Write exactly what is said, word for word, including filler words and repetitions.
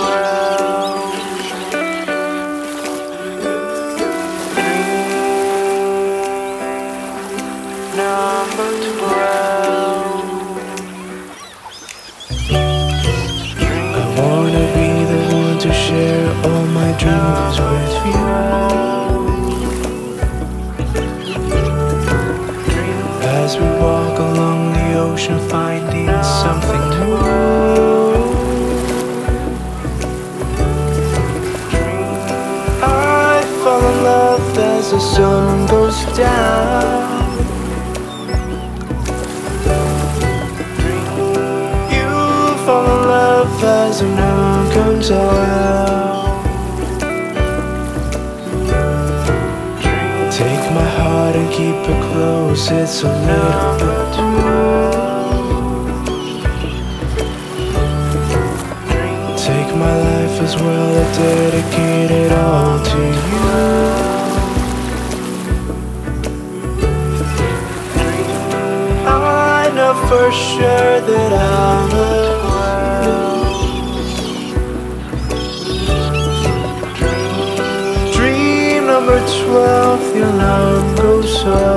Number twelve. I wanna be the one to share all my dreams with you. As we walk along the ocean, finding something new. I fall in love as the sun goes down. Fall in love as the moon comes out. Take my heart and keep it close, it's a little bit Take my life as well, I dedicate it all to you. I know for sure that I'm a Number twelve, your love goes up.